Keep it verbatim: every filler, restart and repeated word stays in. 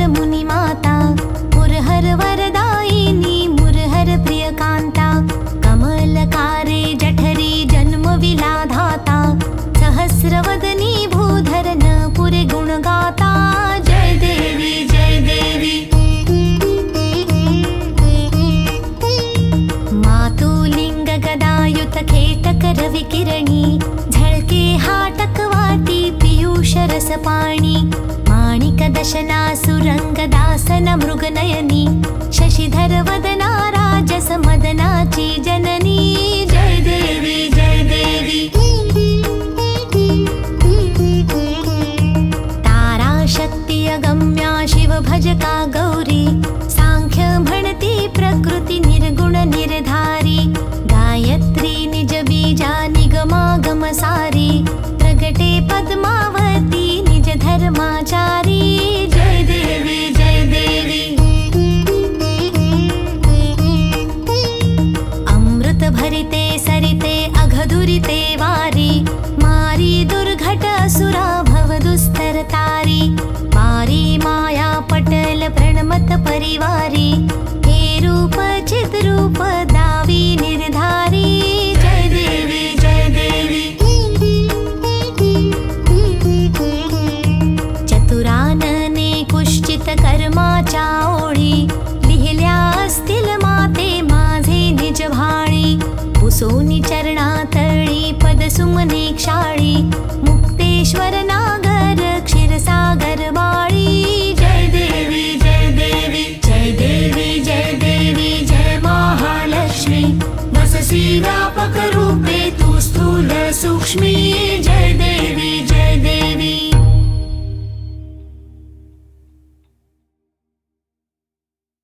मुरहर मुनि माता, मुरहर वरदायिनी मुरहर प्रियकांता, कमलकारे जठरी जन्म विलाधाता, सहस्रवदनी भूधर न पुरे गुण गाता। जय देवी जय देवी। मातुलिंग गदायुत खेटक रविकिरणी, झळके हाटक वाटी पीयूष रस पाणी, माणिक दशना सुरंग दासन मृगनयनी, शशिधर वदना राजस मदनाची जननी। जय देवी जय देवी। तारा शक्ती अगम्या शिव भजका गौरी, सांख्य म्हणती प्रकृती निर्गुण निर्धारी, गायत्री निज बीजा निगमागम सारी, प्रगटे पद्मावती निज धर्माचारी। जय देवी जय देवी। अमृत भरिते सरिते अघदुरिते वारी, मारी दुर्घट असुरा भव दुस्तर तारी, मारी माया पटल प्रणमत परिवारी, हे रूप चिद्रूप दावी निर्धारी। जय देवी जय देवी। चतुरानने कुश्चित कर्माच्या ओळी, लिहिल्या असतील माते माझे निज भाळी, पुसोनी चरणातळी पदसुमने क्षाळी, मुक्तेश्वर नागर क्षीरसागर बाळी। जय देवी जय देवी। जय देवी जय देवी। जय महालक्ष्मी, वससी व्यापक रूपे तू स्थूल सूक्ष्मी। जय देवी